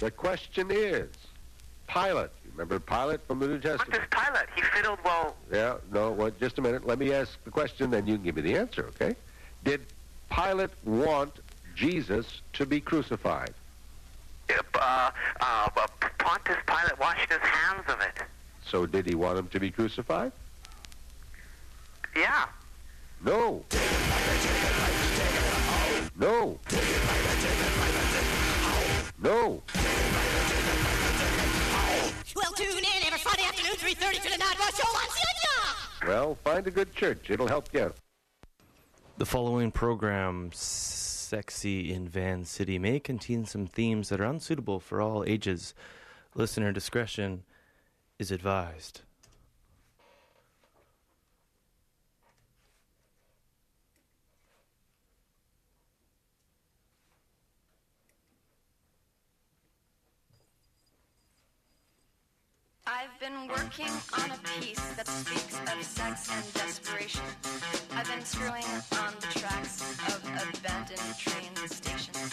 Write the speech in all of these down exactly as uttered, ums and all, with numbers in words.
The question is, Pilate. You remember Pilate from the New Testament? What does Pilate? He fiddled well. Yeah, no, well, just a minute. Let me ask the question, then you can give me the answer, okay? Did Pilate want Jesus to be crucified? Uh, uh, uh, Pontius Pilate washed his hands of it. So did he want him to be crucified? Yeah. No. No. No. Well, tune in every Friday afternoon, three thirty to the Night Rush Show on C I T R. Well, find a good church. It'll help you out. The following program, Sexy in Van City, may contain some themes that are unsuitable for all ages. Listener discretion is advised. I've been working on a piece that speaks of sex and desperation. I've been screwing on the tracks of abandoned train stations.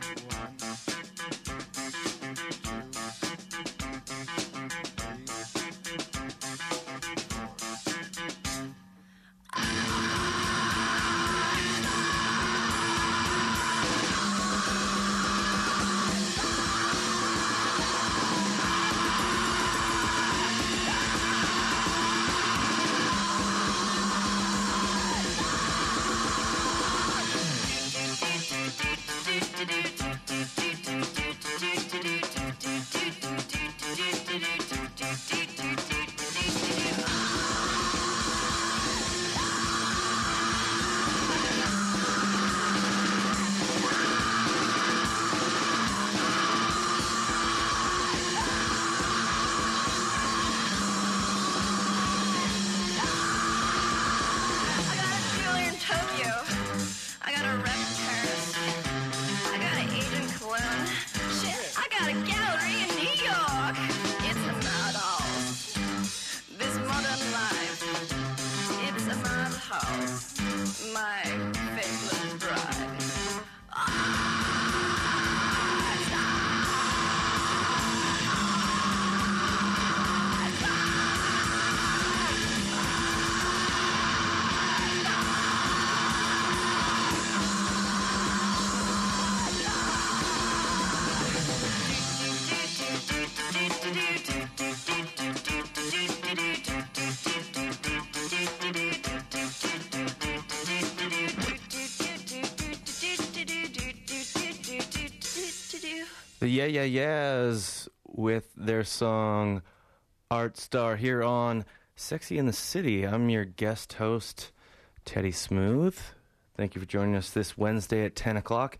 The Yeah Yeah Yeahs with their song Art Star here on Sexy in the City. I'm your guest host, Teddy Smooth. Thank you for joining us this Wednesday at ten o'clock.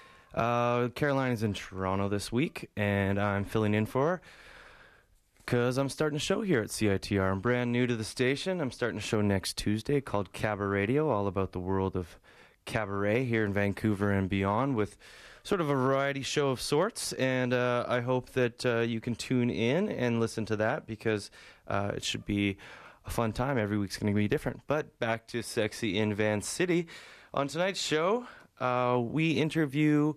Uh, Caroline is in Toronto this week, and I'm filling in for her because I'm starting a show here at C I T R. I'm brand new to the station. I'm starting a show next Tuesday called Cabaret Radio, all about the world of cabaret here in Vancouver and beyond, with sort of a variety show of sorts, and uh, I hope that uh, you can tune in and listen to that, because uh, it should be a fun time. Every week's going to be different. But back to Sexy in Van City. On tonight's show, uh, we interview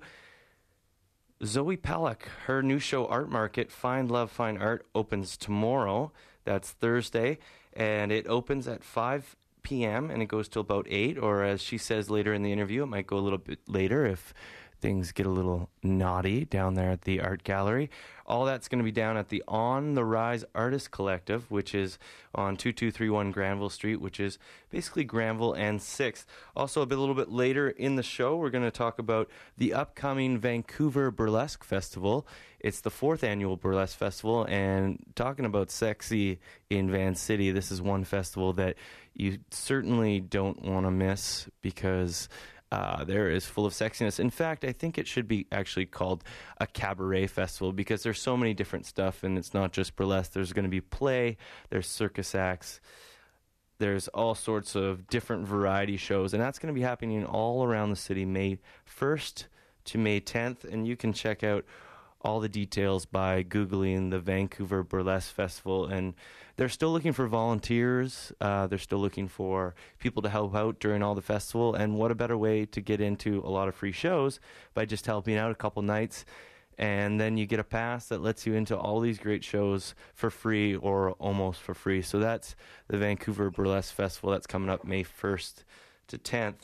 Zoe Palick. Her new show, Art Market, Find Love, Find Art, opens tomorrow. That's Thursday, and it opens at five p.m. and it goes till about eight, or as she says later in the interview, it might go a little bit later if things get a little naughty down there at the art gallery. All that's going to be down at the On the Rise Artist Collective, which is on two two three one Granville Street, which is basically Granville and sixth. Also, a, bit, a little bit later in the show, we're going to talk about the upcoming Vancouver Burlesque Festival. It's the fourth annual Burlesque Festival, and talking about sexy in Van City, this is one festival that you certainly don't want to miss, because Uh, there is full of sexiness. In fact, I think it should be actually called a cabaret festival, because there's so many different stuff, and it's not just burlesque. There's going to be play, there's circus acts, there's all sorts of different variety shows, and that's going to be happening all around the city May first to May tenth, and you can check out all the details by Googling the Vancouver Burlesque Festival. And they're still looking for volunteers. Uh, they're still looking for people to help out during all the festival. And what a better way to get into a lot of free shows by just helping out a couple nights And then you get a pass that lets you into all these great shows for free or almost for free. So that's the Vancouver Burlesque Festival. That's coming up May first to tenth.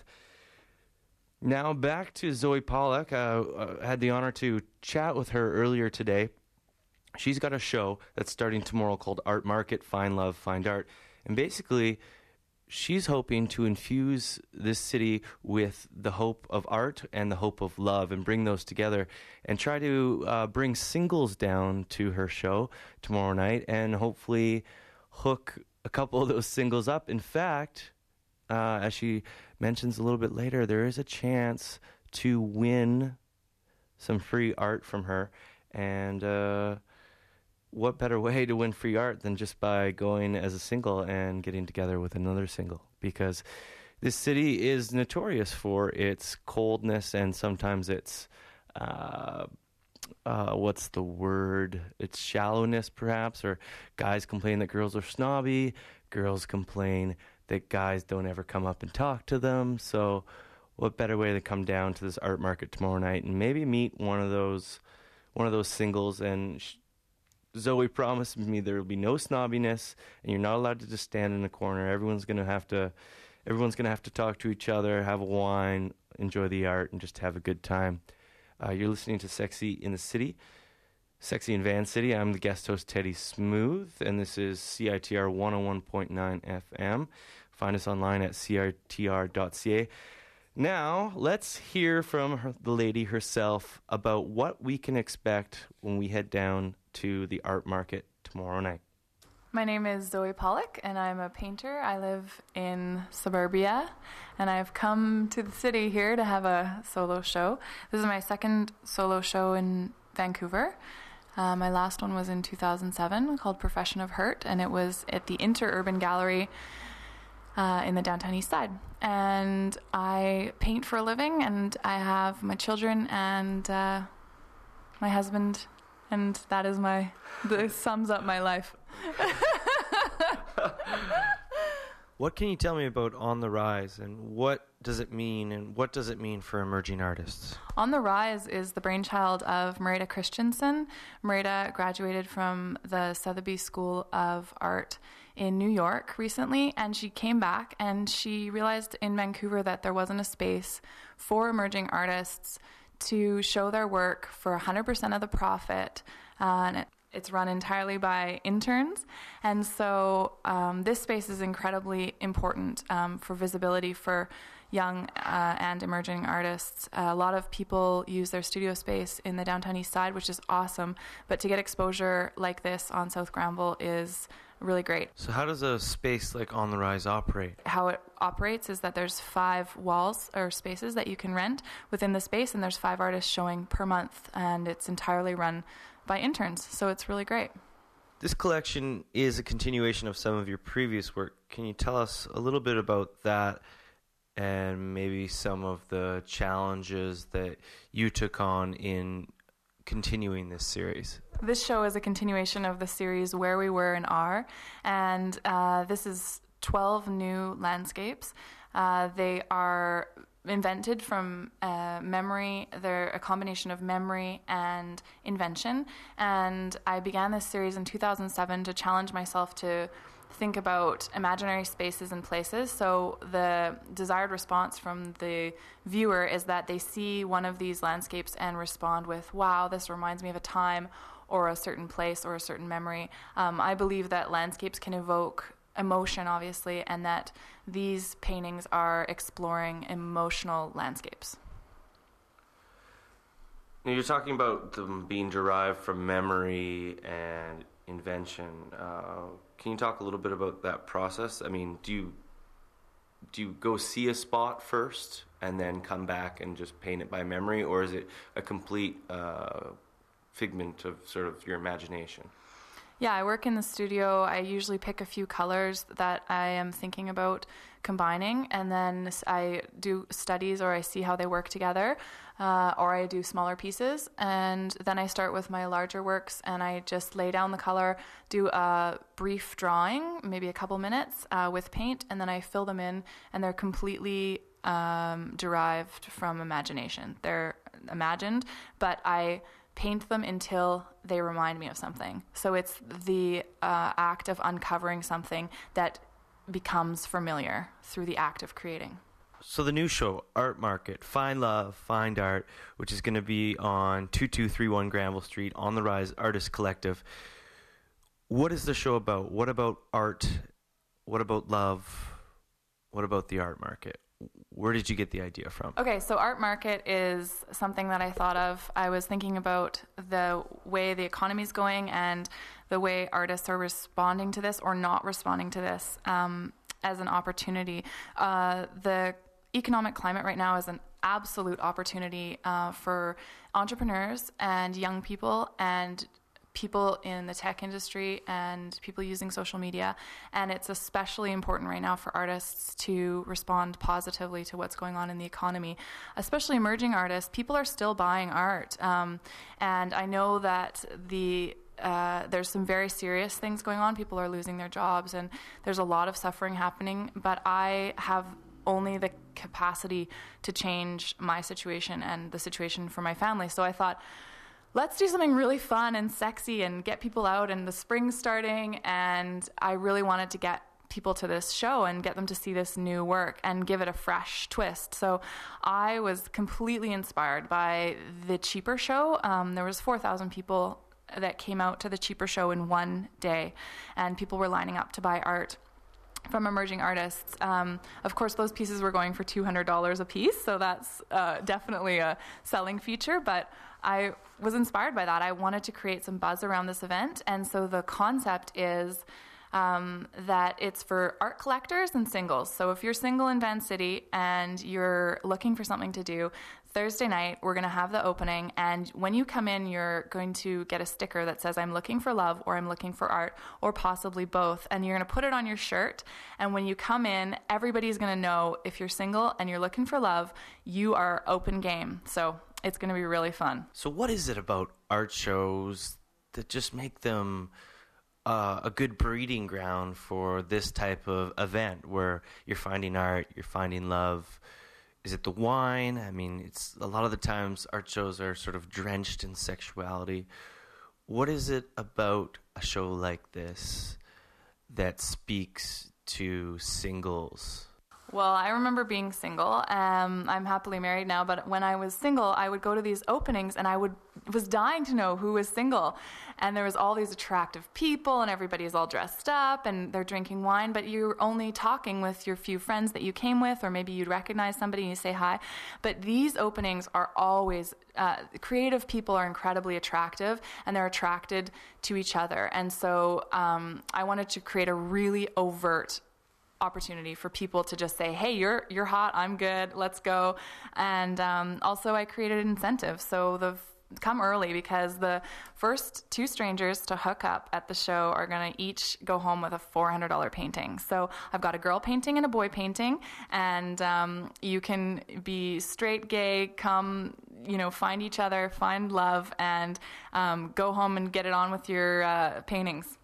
Now back to Zoe Pollock. Uh, I had the honor to chat with her earlier today. She's got a show that's starting tomorrow called Art Market, Find Love, Find Art. And basically, she's hoping to infuse this city with the hope of art and the hope of love and bring those together and try to uh, bring singles down to her show tomorrow night and hopefully hook a couple of those singles up. In fact, uh, as she mentions a little bit later, there is a chance to win some free art from her. And uh, what better way to win free art than just by going as a single and getting together with another single? Because this city is notorious for its coldness and sometimes its, uh, uh, what's the word? Its shallowness, perhaps, or guys complain that girls are snobby, girls complain that guys don't ever come up and talk to them. So what better way to come down to this art market tomorrow night and maybe meet one of those, one of those singles. And sh- Zoe promised me there will be no snobbiness, and you're not allowed to just stand in the corner. Everyone's gonna have to, everyone's gonna have to talk to each other, have a wine, enjoy the art, and just have a good time. Uh, you're listening to Sexy in the City, Sexy in Van City. I'm the guest host Teddy Smooth, and this is C I T R one oh one point nine F M. Find us online at C I T R dot C A. Now, let's hear from her, the lady herself about what we can expect when we head down to the art market tomorrow night. My name is Zoe Pollock, and I'm a painter. I live in suburbia, and I've come to the city here to have a solo show. This is my second solo show in Vancouver. Uh, my last one was in two thousand seven called Profession of Hurt, and it was at the Interurban Gallery uh, in the downtown east side. And I paint for a living, and I have my children and uh, my husband, and that is my, this sums up my life. What can you tell me about On the Rise, and what does it mean, and what does it mean for emerging artists? On the Rise is the brainchild of Merida Christensen. Merida graduated from the Sotheby's School of Art in New York recently, and she came back and she realized in Vancouver that there wasn't a space for emerging artists to show their work for one hundred percent of the profit. Uh, and it, it's run entirely by interns. And so um, this space is incredibly important um, for visibility for young uh, and emerging artists. Uh, a lot of people use their studio space in the downtown east side, which is awesome. But to get exposure like this on South Granville is really great. So how does a space like On the Rise operate? How it operates is that there's five walls or spaces that you can rent within the space, and there's five artists showing per month, and it's entirely run by interns, so it's really great. This collection is a continuation of some of your previous work. Can you tell us a little bit about that and maybe some of the challenges that you took on in continuing this series? This show is a continuation of the series Where We Were and Are, and uh, this is twelve new landscapes. Uh, they are invented from uh, memory. They're a combination of memory and invention, and I began this series in two thousand seven to challenge myself to think about imaginary spaces and places. So the desired response from the viewer is that they see one of these landscapes and respond with, wow, this reminds me of a time or a certain place or a certain memory. Um, I believe that landscapes can evoke emotion, obviously, and that these paintings are exploring emotional landscapes. Now, you're talking about them being derived from memory and invention. Uh, can you talk a little bit about that process? I mean, do you do you go see a spot first and then come back and just paint it by memory, or is it a complete uh, figment of sort of your imagination? Yeah, I work in the studio. I usually pick a few colors that I am thinking about combining, and then I do studies, or I see how they work together, uh, or I do smaller pieces, and then I start with my larger works, and I just lay down the color, do a brief drawing, maybe a couple minutes uh, with paint, and then I fill them in, and they're completely um, derived from imagination. They're imagined, but I paint them until they remind me of something. So it's the uh, act of uncovering something that becomes familiar through the act of creating. So the new show, Art Market, Find Love, Find Art, which is going to be on two two three one Granville Street, On the Rise Artist Collective. What is the show about? What about art? What about love? What about the art market? Where did you get the idea from? Okay, so Art Market is something that I thought of. I was thinking about the way the economy is going and the way artists are responding to this or not responding to this um, as an opportunity. Uh, the economic climate right now is an absolute opportunity uh, for entrepreneurs and young people and people in the tech industry and people using social media. And it's especially important right now for artists to respond positively to what's going on in the economy, especially emerging artists. People are still buying art. Um, and I know that the Uh, there's some very serious things going on. People are losing their jobs and there's a lot of suffering happening. But I have only the capacity to change my situation and the situation for my family. So I thought, let's do something really fun and sexy and get people out, and the spring's starting, and I really wanted to get people to this show and get them to see this new work and give it a fresh twist. So I was completely inspired by the Cheaper show. Um, there was four thousand people that came out to the Cheaper show in one day, and people were lining up to buy art from emerging artists. Um, of course, those pieces were going for two hundred dollars a piece, so that's uh, definitely a selling feature, but I was inspired by that. I wanted to create some buzz around this event, and so the concept is um, that it's for art collectors and singles. So if you're single in Van City and you're looking for something to do, Thursday night, we're going to have the opening, and when you come in, you're going to get a sticker that says, I'm looking for love, or I'm looking for art, or possibly both, and you're going to put it on your shirt, and when you come in, everybody's going to know if you're single and you're looking for love, you are open game. So it's going to be really fun. So what is it about art shows that just make them uh, a good breeding ground for this type of event where you're finding art, you're finding love? Is it the wine? I mean, it's a lot of the times art shows are sort of drenched in sexuality. What is it about a show like this that speaks to singles? Well, I remember being single. Um, I'm happily married now, but when I was single, I would go to these openings and I would was dying to know who was single. And there was all these attractive people and everybody's all dressed up and they're drinking wine, but you're only talking with your few friends that you came with, or maybe you'd recognize somebody and you say hi. But these openings are always, uh, creative people are incredibly attractive and they're attracted to each other. And so um, I wanted to create a really overt opportunity for people to just say, hey, you're you're hot, I'm good, let's go. And um, also I created an incentive. So the come early, because the first two strangers to hook up at the show are going to each go home with a four hundred dollars painting. So I've got a girl painting and a boy painting, and um, you can be straight, gay, come, you know, find each other, find love, and um, go home and get it on with your uh, paintings.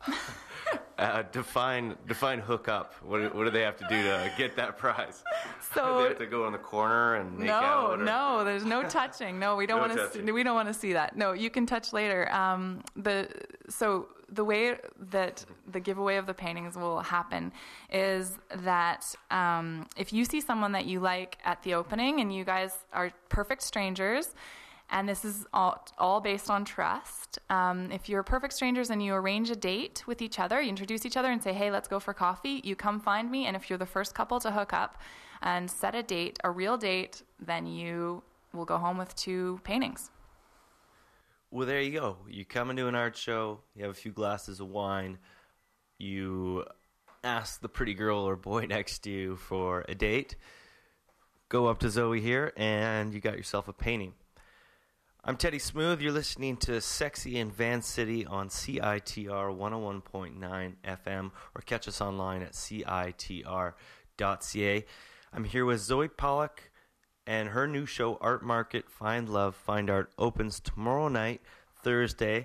Uh, define define hook up. What, what do they have to do to get that prize? So they have to go in the corner and make no, out? Or? No, there's no touching. No, we don't No want to. touching. We don't want to see that. No, you can touch later. Um, the so the way that the giveaway of the paintings will happen is that um, if you see someone that you like at the opening and you guys are perfect strangers. And this is all, all based on trust. Um, if you're perfect strangers and you arrange a date with each other, you introduce each other and say, hey, let's go for coffee, you come find me. And if you're the first couple to hook up and set a date, a real date, then you will go home with two paintings. Well, there you go. You come into an art show, you have a few glasses of wine, you ask the pretty girl or boy next to you for a date, go up to Zoe here, and you got yourself a painting. I'm Teddy Smooth. You're listening to Sexy in Van City on C I T R one oh one point nine F M, or catch us online at C I T R dot C A. I'm here with Zoe Pollock, and her new show, Art Market, Find Love, Find Art, opens tomorrow night, Thursday,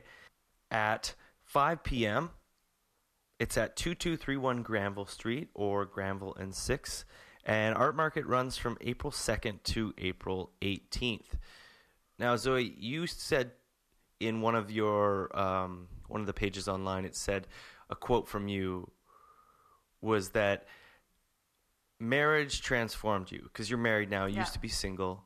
at five p.m. It's at two two three one Granville Street, or Granville and six, and Art Market runs from April second to April eighteenth. Now, Zoe, you said in one of your um, one of the pages online, it said a quote from you was that marriage transformed you because you're married now. You Yeah. used to be single.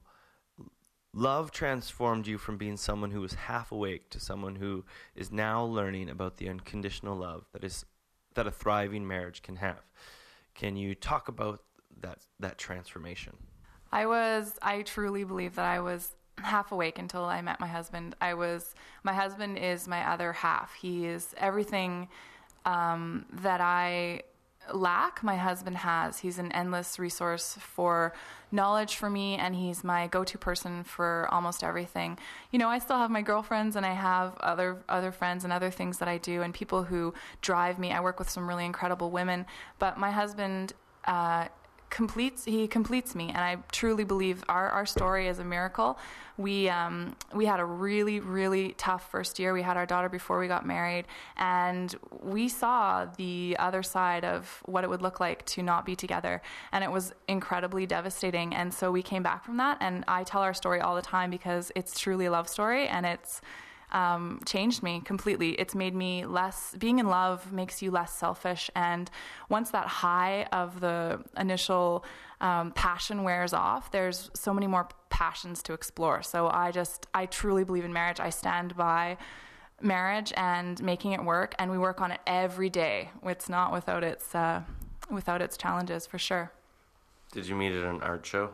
Love transformed you from being someone who was half awake to someone who is now learning about the unconditional love that is that a thriving marriage can have. Can you talk about that that transformation? I was, I truly believe that I was half awake until I met my husband. I was, my husband is my other half. He is everything um, that I lack, my husband has. He's an endless resource for knowledge for me, and he's my go-to person for almost everything. You know, I still have my girlfriends, and I have other other friends and other things that I do, and people who drive me. I work with some really incredible women, but my husband uh, completes he completes me, and I truly believe our, our story is a miracle. We um, we had a really really tough first year. We had our daughter before we got married, and we saw the other side of what it would look like to not be together, and it was incredibly devastating. And so we came back from that, and I tell our story all the time because it's truly a love story, and it's Um, changed me completely. It's made me less, being in love makes you less selfish. And once that high of the initial um, passion wears off, there's so many more passions to explore. So I just, I truly believe in marriage. I stand by marriage and making it work. And we work on it every day. It's not without its, uh, without its challenges, for sure. Did you meet at an art show?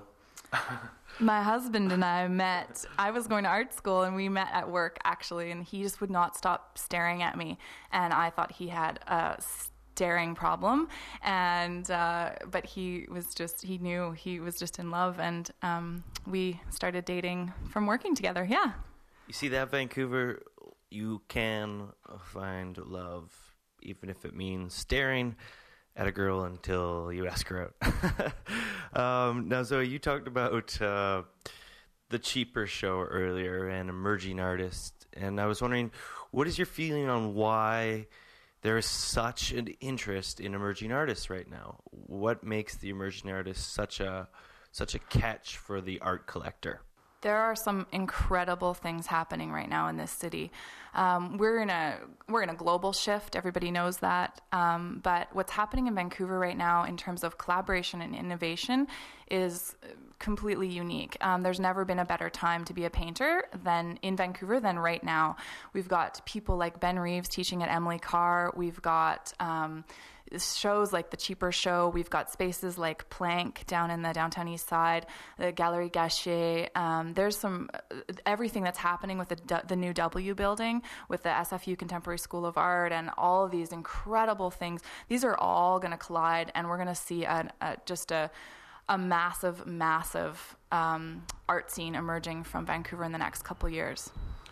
My husband and I met, I was going to art school, and we met at work, actually, and he just would not stop staring at me, and I thought he had a staring problem, and uh, but he was just, he knew he was just in love, and um, we started dating from working together, yeah. You see that, Vancouver? You can find love, even if it means staring at a girl until you ask her out. um, now, Zoe, you talked about uh, the Cheaper show earlier and emerging artists, and I was wondering, what is your feeling on why there is such an interest in emerging artists right now? What makes the emerging artist such a such a catch for the art collector? There are some incredible things happening right now in this city. Um, we're in a we're in a global shift. Everybody knows that. Um, but what's happening in Vancouver right now in terms of collaboration and innovation is completely unique. Um, there's never been a better time to be a painter than in Vancouver than right now. We've got people like Ben Reeves teaching at Emily Carr. We've got um, shows like the Cheaper show. We've got spaces like Plank down in the downtown east side, the Galerie Gachet. Um, there's some everything that's happening with the the new W building, with the S F U Contemporary School of Art, and all of these incredible things. These are all going to collide, and we're going to see a, a, just a a massive, massive um, art scene emerging from Vancouver in the next couple years.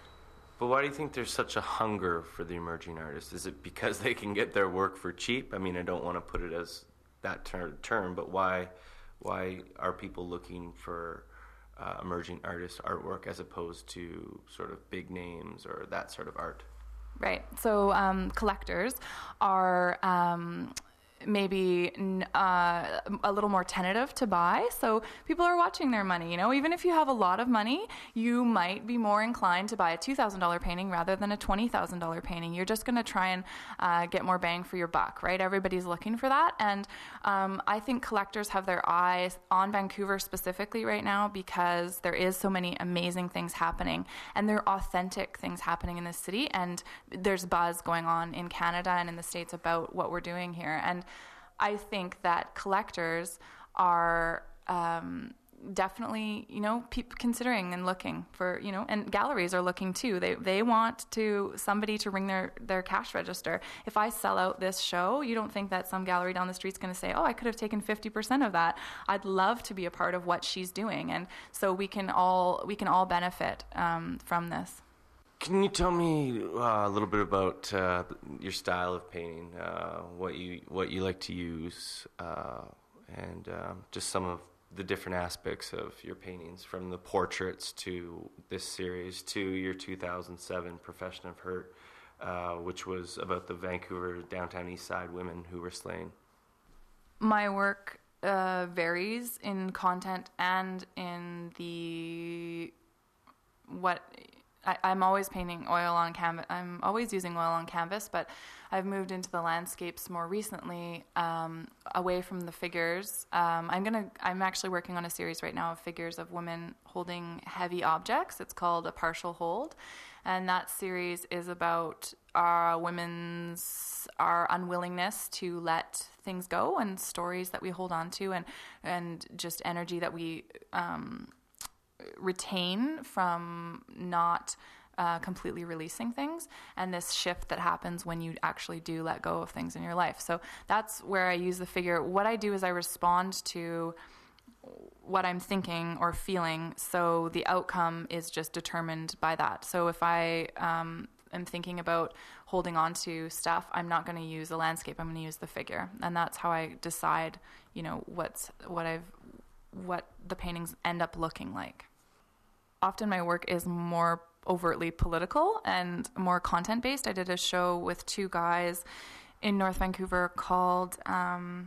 But why do you think there's such a hunger for the emerging artists? Is it because they can get their work for cheap? I mean, I don't want to put it as that ter- term, but why why are people looking for uh, emerging artist artwork as opposed to sort of big names or that sort of art? Right. So um, collectors are um, maybe uh, a little more tentative to buy. So people are watching their money. You know, even if you have a lot of money, you might be more inclined to buy a two thousand dollars painting rather than a twenty thousand dollars painting. You're just going to try and uh, get more bang for your buck, right? Everybody's looking for that. And um, I think collectors have their eyes on Vancouver specifically right now because there is so many amazing things happening, and they're authentic things happening in this city. And there's buzz going on in Canada and in the States about what we're doing here. And I think that collectors are um, definitely, you know, pe- considering and looking for, you know, and galleries are looking too. They they want to somebody to ring their, their cash register. If I sell out this show, you don't think that some gallery down the street's going to say, oh, I could have taken fifty percent of that. I'd love to be a part of what she's doing. And so we can all we can all benefit um, from this. Can you tell me uh, a little bit about uh, your style of painting, uh, what you what you like to use, uh, and um, just some of the different aspects of your paintings, from the portraits to this series to your two thousand seven Profession of Hurt, uh, which was about the Vancouver downtown east side women who were slain. My work uh, varies in content and in the what I, I'm always painting oil on canvas. I'm always using oil on canvas, but I've moved into the landscapes more recently, um, away from the figures. Um, I'm gonna. I'm actually working on a series right now of figures of women holding heavy objects. It's called A Partial Hold, and that series is about our women's our unwillingness to let things go, and stories that we hold on to, and and just energy that we um, retain from not uh, completely releasing things, and this shift that happens when you actually do let go of things in your life. So that's where I use the figure. What I do is I respond to what I'm thinking or feeling, so the outcome is just determined by that. So if I um, am thinking about holding on to stuff, I'm not going to use a landscape, I'm going to use the figure. And that's how I decide, you know, what's what I've what the paintings end up looking like. Often my work is more overtly political and more content-based. I did a show with two guys in North Vancouver called um,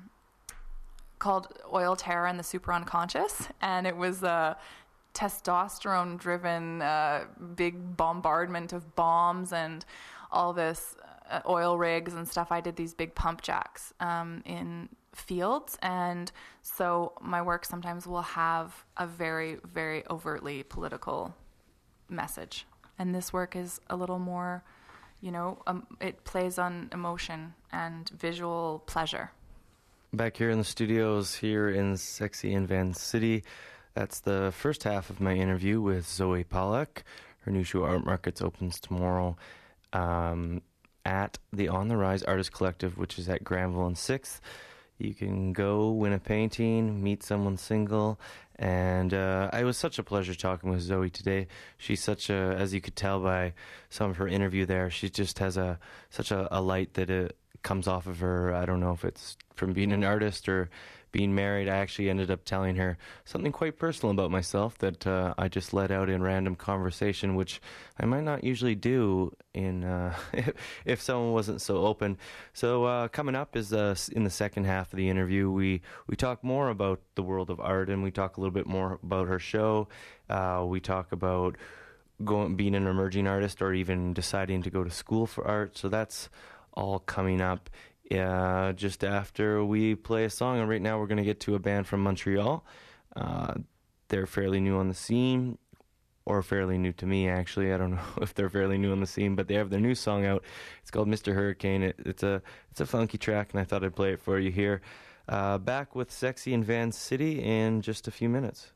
called Oil Terror and the Super Unconscious, and it was a testosterone-driven uh, big bombardment of bombs and all this uh, oil rigs and stuff. I did these big pump jacks um, in fields, and so my work sometimes will have a very, very overtly political message, and this work is a little more, you know, um, it plays on emotion and visual pleasure. Back here in the studios here in Sexy in Van City, that's the first half of my interview with Zoe Pollack. Her new show Art Markets opens tomorrow um, at the On the Rise Artist Collective, which is at Granville and sixth. You can go win a painting, meet someone single, and uh, it was such a pleasure talking with Zoe today. She's such a, as you could tell by some of her interview there, she just has a such a, a light that it comes off of her. I don't know if it's from being an artist or being married. I actually ended up telling her something quite personal about myself that uh, I just let out in random conversation, which I might not usually do in uh, if, if someone wasn't so open. So uh, coming up is uh, in the second half of the interview, we, we talk more about the world of art, and we talk a little bit more about her show. Uh, we talk about going being an emerging artist or even deciding to go to school for art. So that's all coming up uh, just after we play a song. And right now we're going to get to a band from Montreal. Uh, they're fairly new on the scene, or fairly new to me, actually. I don't know if they're fairly new on the scene, but they have their new song out. It's called Mister Hurricane. It, it's a it's a funky track, and I thought I'd play it for you here. Uh, back with Sexy in Van City in just a few minutes.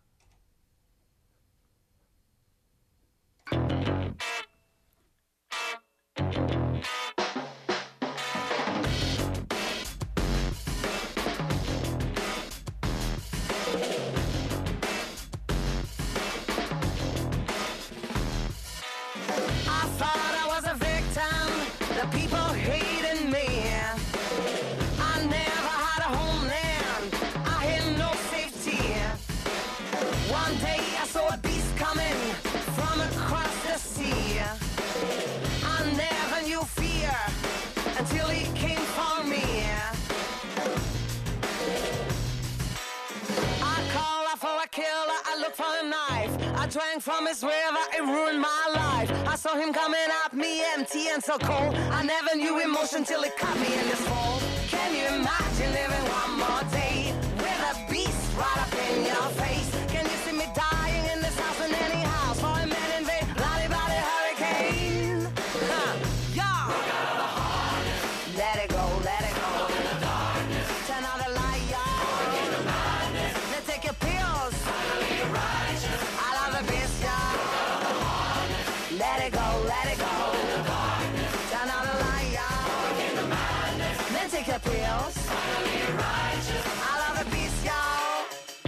Drank from his river, it ruined my life. I saw him coming at me empty and so cold. I never knew emotion till it caught me in this fall. Can you imagine living one more day with a beast right up in your face? Can you see me dying in this house in any house for a man in vain? Bloody, bloody hurricane. Huh. Yeah. Look out of the harness. Let it go, let it go. Look in the darkness. Turn on the light, yeah. Look in the madness. Let's take your pills. Finally you're righteous. Let it go, let it go. Turn on the light, y'all. Then take your pills. Finally you're righteous. I love the beast, y'all.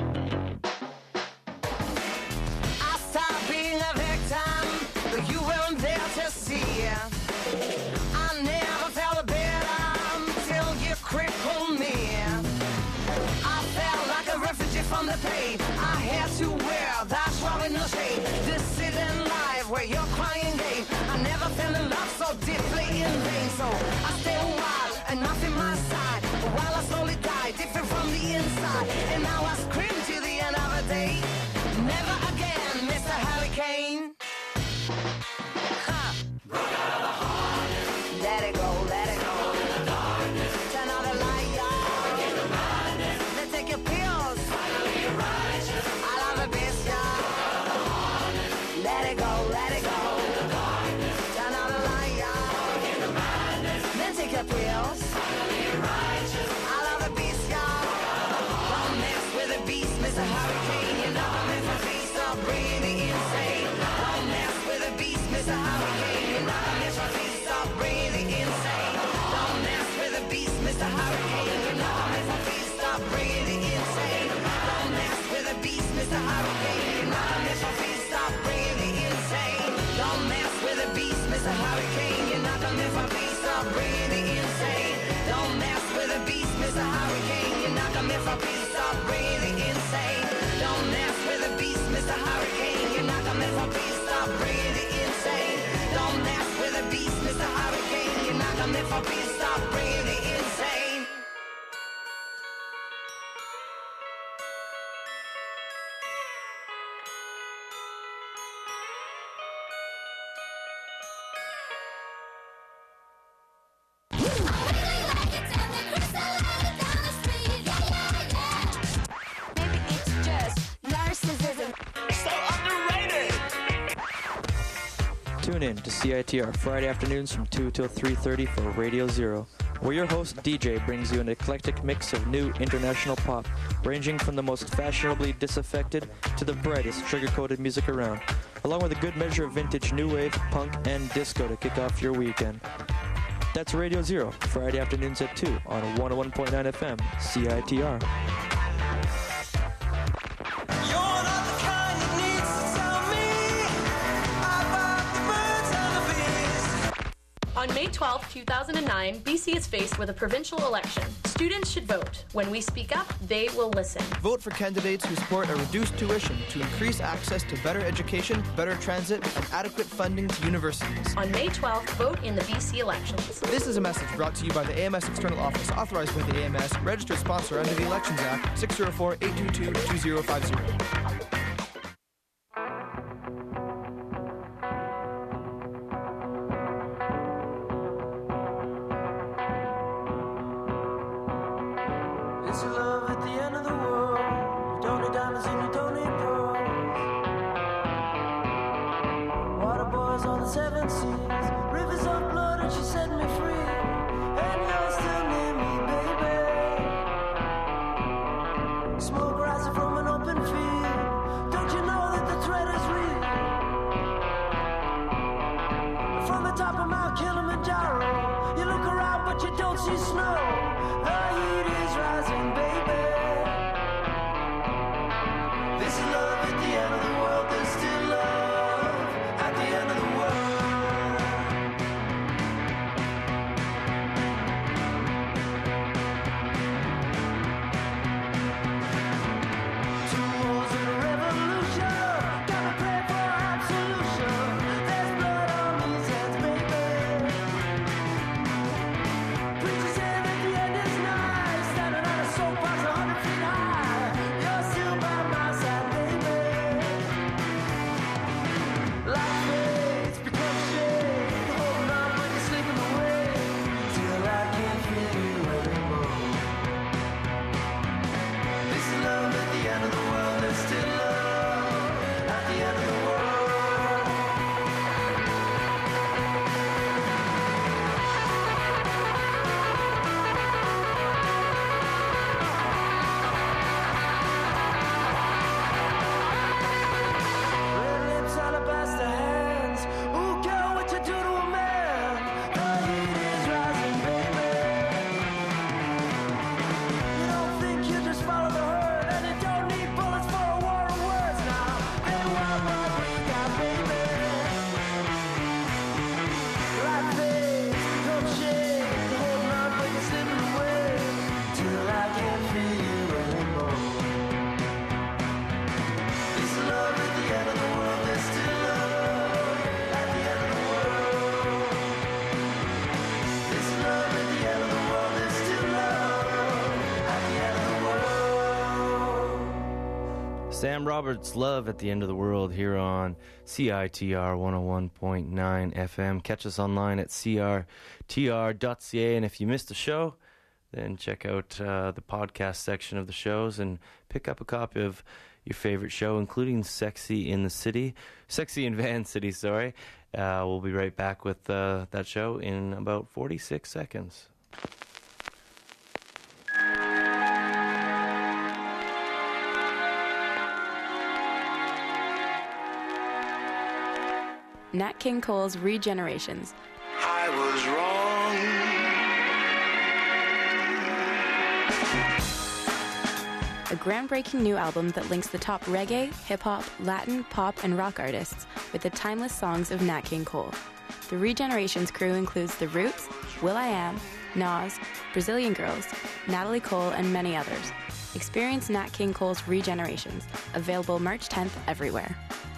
I stopped being a victim, but you weren't there to see. I never felt better until you crippled me. I felt like a refugee from the pain. I had to wear that shroud with no shame. This hidden life where you're crying game. I never fell in love so deeply in vain. So I stay a while and nothing my side, while I slowly die, different from the inside. And now I scream to the end of the day. Never again, Mister Hurricane. let it go, let it go. Turn on the light, y'all. Then take your pills. I love the beast, y'all. Don't mess with the beast, Mister Hurricane. You're not gonna make my face stop breathing insane. Don't mess with the beast, Mister Hurricane. You're not gonna make my face stop breathing insane. Don't mess with the beast, Mister Hurricane. You're not gonna make my face stop breathing insane. Don't mess with the beast, Mister Hurricane. You're not gonna make my face stop breathing insane. Don't mess with the beast, Mister Hurricane. You're not gonna make my face stop breathing insane. Don't mess with the beast, Mister Hurricane. You're not gonna make my face stop breathing insane. Don't mess with the beast, Mister Hurricane. You're not gonna make my face stop breathing insane. Don't mess with the beast, Mister Hurricane. You're not gonna make my face stop breathing insane. Maybe it's just narcissism. Tune in to C I T R Friday afternoons from two till three thirty for Radio Zero, where your host D J brings you an eclectic mix of new international pop, ranging from the most fashionably disaffected to the brightest sugar-coated music around, along with a good measure of vintage new wave, punk, and disco to kick off your weekend. That's Radio Zero, Friday afternoons at two on one oh one point nine F M, C I T R. On May twelfth, two thousand nine, B C is faced with a provincial election. Students should vote. When we speak up, they will listen. Vote for candidates who support a reduced tuition to increase access to better education, better transit, and adequate funding to universities. On May twelfth, vote in the B C elections. This is a message brought to you by the A M S External Office, authorized by the A M S, registered sponsor under the Elections Act, six oh four, eight two two, two oh five oh. It's love at the end of the world. You don't need diamonds and you don't need pearls. Water boys on the seven seas, rivers of blood, and she set me free. And you're still near me, baby. Smoke rising from an open field. Don't you know that the threat is real? From the top of Mount Kilimanjaro, you look around but you don't see snow. The heat is rising, baby. This is love at the end of the world. There's still love at the end of the world. Two wars and a revolution. Got me praying for absolution. There's blood on these hands, baby. Preachers say that the end is nigh. Standing on a soapbox a hundred feet high. You're still by my side, baby. Like fades become shade. Holding on when you're sleeping away. Till I can't feel you anymore. This is love at the end of the world. There's still love at the end of the world. Red lips, alabaster hands. Ooh, girl, what you do to a man? The heat is rising, baby. You don't think you just follow the herd, and you don't need bullets for a war of words now. They want what we got, baby. Like fades become shade, holding on but you're slipping away. Till I can't feel you anymore. This is love at the end of the world. There's still love at the end of the world. This is love at the end of the world. There's still love at the end of the world. Sam Roberts, Love at the End of the World, here on C I T R one oh one point nine F M. Catch us online at c r t r dot c a, and if you missed the show, then check out uh, the podcast section of the shows and pick up a copy of your favorite show, including Sexy in the City, Sexy in Van City, sorry. Uh, we'll be right back with uh, that show in about forty-six seconds. Nat King Cole's Regenerations. I was wrong. A groundbreaking new album that links the top reggae, hip-hop, Latin, pop, and rock artists with the timeless songs of Nat King Cole. The Regenerations crew includes The Roots, will.i.am, Nas, Brazilian Girls, Natalie Cole, and many others. Experience Nat King Cole's Regenerations, available March tenth everywhere.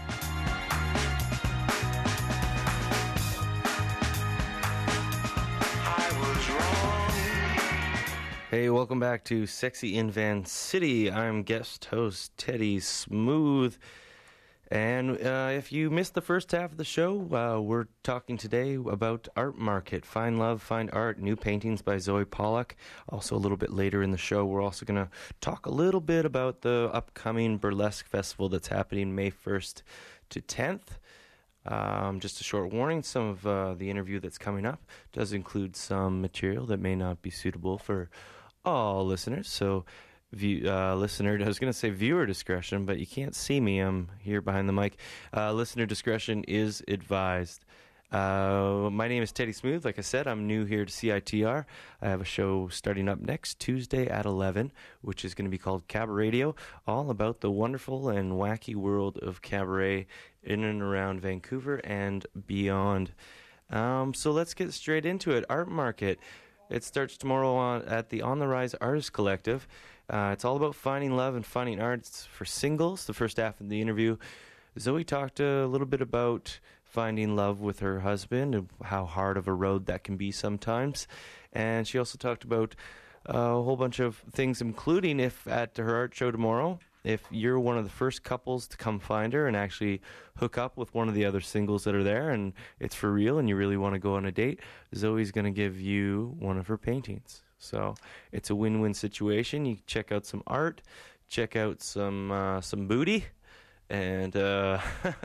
Hey, welcome back to Sexy in Van City. I'm guest host Teddy Smooth. And uh, if you missed the first half of the show, uh, we're talking today about Art Market. Find Love, Find Art, new paintings by Zoe Pollock. Also, a little bit later in the show, we're also going to talk a little bit about the upcoming Burlesque Festival that's happening May first to tenth. Um, just a short warning, some of uh, the interview that's coming up does include some material that may not be suitable for all listeners. So, view, uh, listener, I was going to say viewer discretion, but you can't see me. I'm here behind the mic. Uh, listener discretion is advised. Uh, my name is Teddy Smooth. Like I said, I'm new here to C I T R. I have a show starting up next Tuesday at eleven, which is going to be called Cabaret Radio, all about the wonderful and wacky world of cabaret in and around Vancouver and beyond. Um, so let's get straight into it. Art Market. It starts tomorrow on, at the On the Rise Artist Collective. Uh, it's all about finding love and finding arts for singles. The first half of the interview, Zoe talked a little bit about finding love with her husband and how hard of a road that can be sometimes. And she also talked about uh, a whole bunch of things, including if at her art show tomorrow, if you're one of the first couples to come find her and actually hook up with one of the other singles that are there and it's for real and you really want to go on a date, Zoe's going to give you one of her paintings. So it's a win-win situation. You check out some art, check out some uh, some booty, and uh,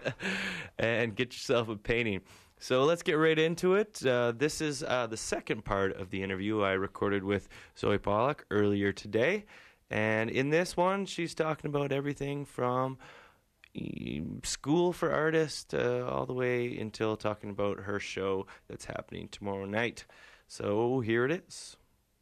and get yourself a painting. So let's get right into it. Uh, this is uh, the second part of the interview I recorded with Zoe Pollock earlier today. And in this one, she's talking about everything from school for artists uh, all the way until talking about her show that's happening tomorrow night. So here it is.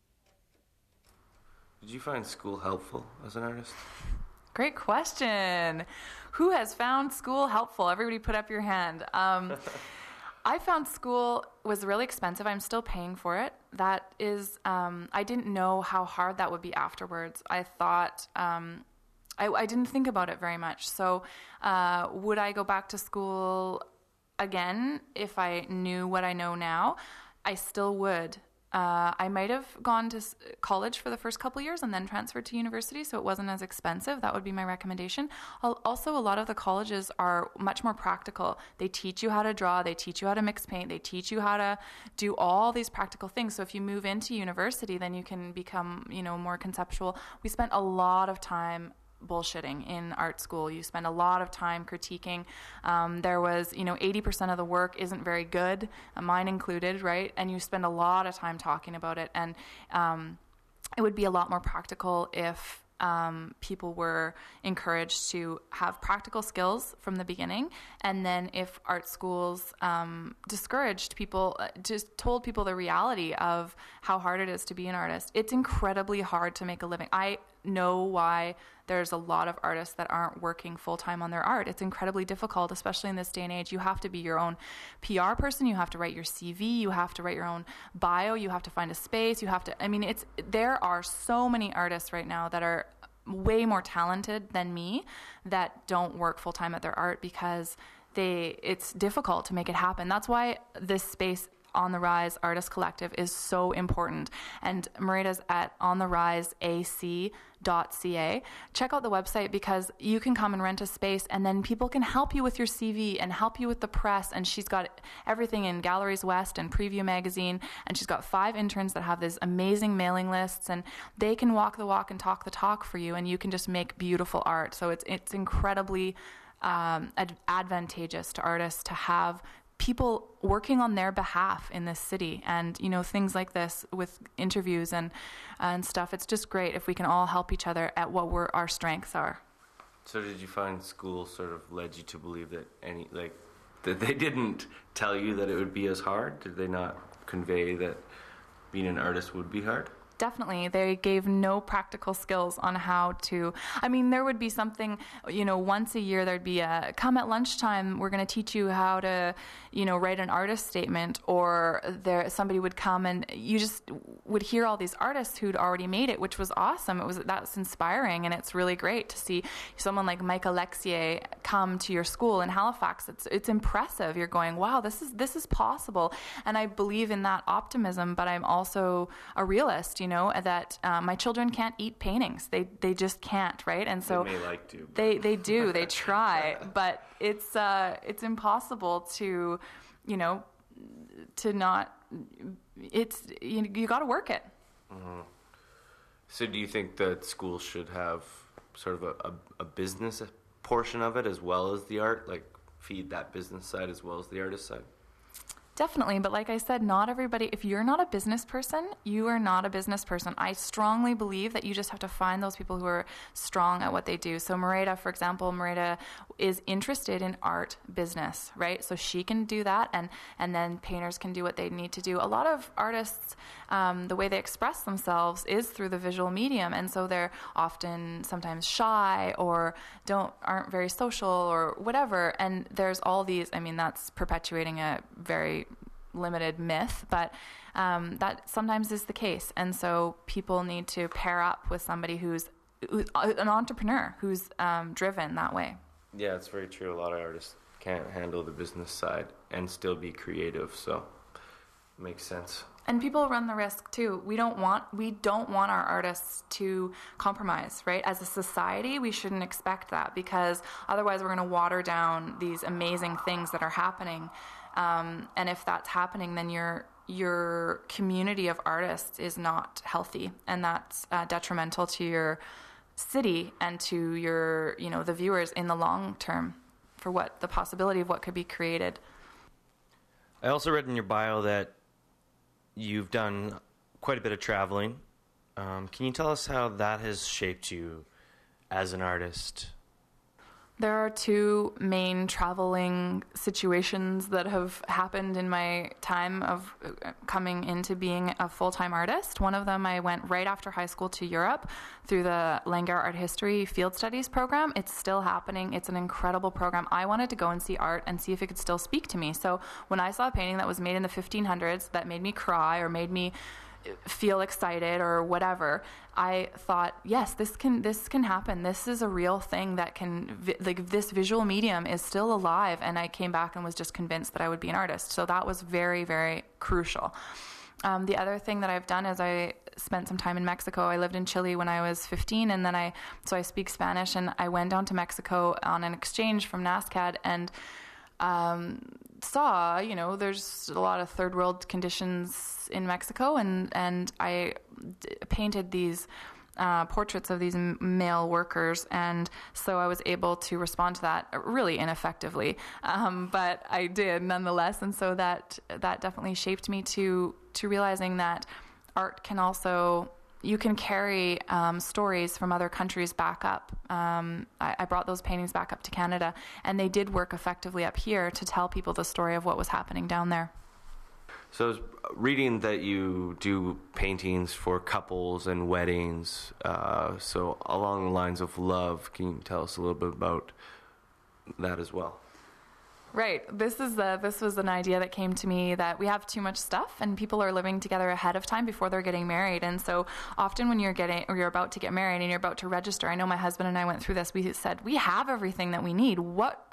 Did you find school helpful as an artist? Great question. Who has found school helpful? Everybody put up your hand. Um, I found school was really expensive. I'm still paying for it. That is, um, I didn't know how hard that would be afterwards. I thought, um, I, I didn't think about it very much. So uh, would I go back to school again if I knew what I know now? I still would. Uh, I might have gone to college for the first couple years and then transferred to university, so it wasn't as expensive. That would be my recommendation. Also, a lot of the colleges are much more practical. They teach you how to draw, they teach you how to mix paint, they teach you how to do all these practical things. So if you move into university, then you can become, you know, more conceptual. We spent a lot of time bullshitting in art school. You spend a lot of time critiquing. Um, there was, you know, eighty percent of the work isn't very good, uh, mine included, right? And you spend a lot of time talking about it. And um, it would be a lot more practical if um, people were encouraged to have practical skills from the beginning. And then if art schools um, discouraged people, uh, just told people the reality of how hard it is to be an artist. It's incredibly hard to make a living. I know why there's a lot of artists that aren't working full-time on their art. It's incredibly difficult, especially in this day and age. You have to be your own P R person. You have to write your C V. You have to write your own bio. You have to find a space. You have to, I mean, it's, there are so many artists right now that are way more talented than me that don't work full-time at their art because they, it's difficult to make it happen. That's why this space On the Rise Artist Collective is so important. And Marita's at on the rise a c dot c a. Check out the website because you can come and rent a space, and then people can help you with your C V and help you with the press. And she's got everything in Galleries West and Preview Magazine, and she's got five interns that have these amazing mailing lists, and they can walk the walk and talk the talk for you, and you can just make beautiful art. So it's it's incredibly um, ad- advantageous to artists to have people working on their behalf in this city, and you know, things like this with interviews and and stuff. It's just great if we can all help each other at what we're, our strengths are. So did you find school sort of led you to believe that any like that they didn't tell you that it would be as hard? Did they not convey that being an artist would be hard? Definitely. They gave no practical skills on how to, I mean, there would be something, you know, once a year there'd be a, come at lunchtime, we're going to teach you how to, you know, write an artist statement, or there somebody would come and you just would hear all these artists who'd already made it, which was awesome. It was, that's inspiring, and it's really great to see someone like Mike Alexier come to your school in Halifax. It's it's impressive. You're going, wow, this is this is possible. And I believe in that optimism, but I'm also a realist, you You know, that uh, my children can't eat paintings. They they just can't, right? And so they may like to. But. They they do. They try, but it's uh it's impossible to, you know, to not. It's you you got to work it. Mm-hmm. So, do you think that schools should have sort of a, a, a business portion of it as well as the art, like feed that business side as well as the artist side? Definitely, but like I said, not everybody, if you're not a business person, you are not a business person. I strongly believe that you just have to find those people who are strong at what they do. So Marita, for example, Marita is interested in art business, right? So she can do that, and, and then painters can do what they need to do. A lot of artists, um, the way they express themselves is through the visual medium, and so they're often sometimes shy or don't aren't very social or whatever, and there's all these, I mean, that's perpetuating a very limited myth, but um, that sometimes is the case. And so people need to pair up with somebody who's, who's an entrepreneur, who's um, driven that way. Yeah, it's very true. A lot of artists can't handle the business side and still be creative, so it makes sense. And people run the risk too. We don't want we don't want our artists to compromise, right? As a society, we shouldn't expect that, because otherwise we're going to water down these amazing things that are happening. Um, and if that's happening, then your your community of artists is not healthy, and that's uh, detrimental to your city and to your, you know, the viewers in the long term for what the possibility of what could be created. I also read in your bio that you've done quite a bit of traveling. Um, can you tell us how that has shaped you as an artist? There are two main traveling situations that have happened in my time of coming into being a full-time artist. One of them, I went right after high school to Europe through the Langar Art History Field Studies program. It's still happening. It's an incredible program. I wanted to go and see art and see if it could still speak to me. So when I saw a painting that was made in the fifteen hundreds that made me cry or made me feel excited or whatever, I thought, yes, this can this can happen. This is a real thing that can, like, this visual medium is still alive. And I came back and was just convinced that I would be an artist. So that was very, very crucial. Um, the other thing that I've done is I spent some time in Mexico. I lived in Chile when I was fifteen, and then I, so I speak Spanish, and I went down to Mexico on an exchange from NASCAD, and um, saw, you know, there's a lot of third world conditions in Mexico, and, and I d- painted these uh, portraits of these m- male workers, and so I was able to respond to that really ineffectively, um, but I did nonetheless, and so that that definitely shaped me to to realizing that art can also, you can carry um, stories from other countries back up. Um, I, I brought those paintings back up to Canada, and they did work effectively up here to tell people the story of what was happening down there. So I was reading that you do paintings for couples and weddings, uh, so along the lines of love. Can you tell us a little bit about that as well? Right. This is the, this was an idea that came to me, that we have too much stuff and people are living together ahead of time before they're getting married. And so often when you're getting, or you're about to get married and you're about to register, I know my husband and I went through this. We said, we have everything that we need. What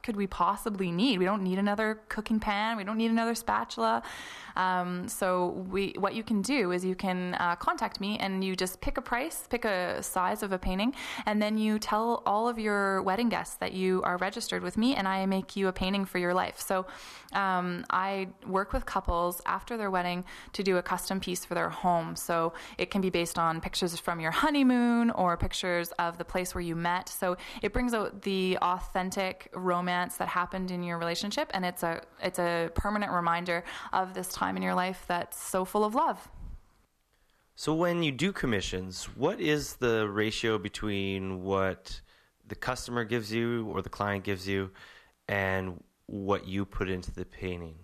could we possibly need? We don't need another cooking pan. We don't need another spatula. Um, so we, what you can do is you can uh, contact me, and you just pick a price, pick a size of a painting, and then you tell all of your wedding guests that you are registered with me, and I make you a painting for your life. So um, I work with couples after their wedding to do a custom piece for their home. So it can be based on pictures from your honeymoon or pictures of the place where you met. So it brings out the authentic romance that happened in your relationship, and it's a it's a permanent reminder of this time in your life that's so full of love. So when you do commissions, what is the ratio between what the customer gives you or the client gives you and what you put into the painting?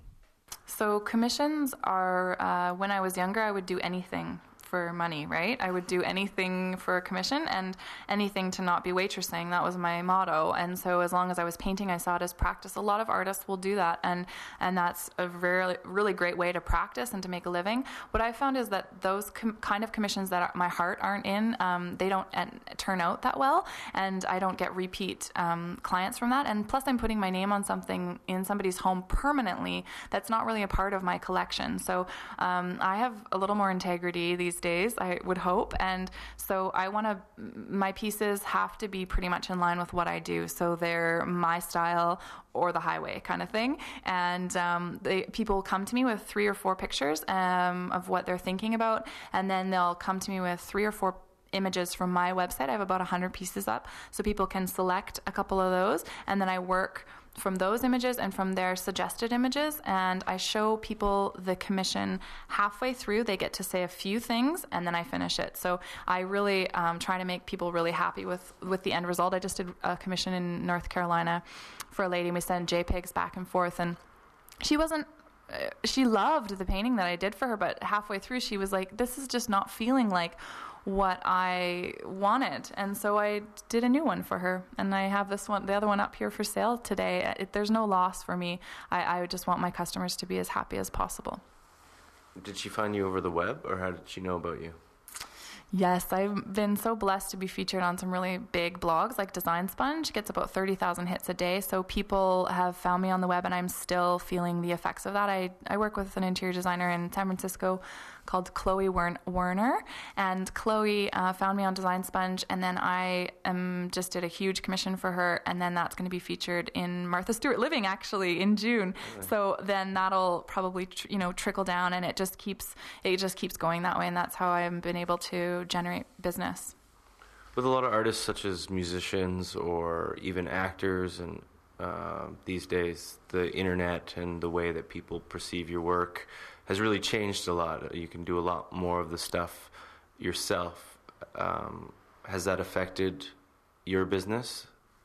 So commissions are, uh, when I was younger, I would do anything for money, right? I would do anything for a commission and anything to not be waitressing. That was my motto. And so as long as I was painting, I saw it as practice. A lot of artists will do that, and and that's a really, really great way to practice and to make a living. What I found is that those com- kind of commissions that are, my heart aren't in, um, they don't uh, turn out that well, and I don't get repeat um, clients from that. And plus I'm putting my name on something in somebody's home permanently that's not really a part of my collection. So um, I have a little more integrity these days, I would hope, and so I want to, my pieces have to be pretty much in line with what I do, so they're my style or the highway kind of thing. And um, they, people come to me with three or four pictures um, of what they're thinking about, and then they'll come to me with three or four images from my website. I have about one hundred pieces up, so people can select a couple of those, and then I work from those images and from their suggested images, and I show people the commission halfway through. They get to say a few things, and then I finish it. So I really um, try to make people really happy with, with the end result. I just did a commission in North Carolina for a lady, and we sent JPEGs back and forth, and she wasn't she loved the painting that I did for her, but halfway through she was like, this is just not feeling like what I wanted. And so I did a new one for her, and I have this one, the other one up here for sale today. It, there's no loss for me. I, I just want my customers to be as happy as possible. Did she find you over the web, or how did she know about you? Yes, I've been so blessed to be featured on some really big blogs like Design Sponge. It gets about thirty thousand hits a day, so people have found me on the web, and I'm still feeling the effects of that. I, I work with an interior designer in San Francisco called Chloe Werner, and Chloe uh, found me on Design Sponge, and then I um, just did a huge commission for her, and then that's going to be featured in Martha Stewart Living, actually, in June. Really? So then that'll probably tr- you know trickle down, and it just keeps it just keeps going that way, and that's how I've been able to generate business. With a lot of artists, such as musicians or even actors, and uh, these days the internet and the way that people perceive your work has really changed a lot. You can do a lot more of the stuff yourself. Um, has that affected your business?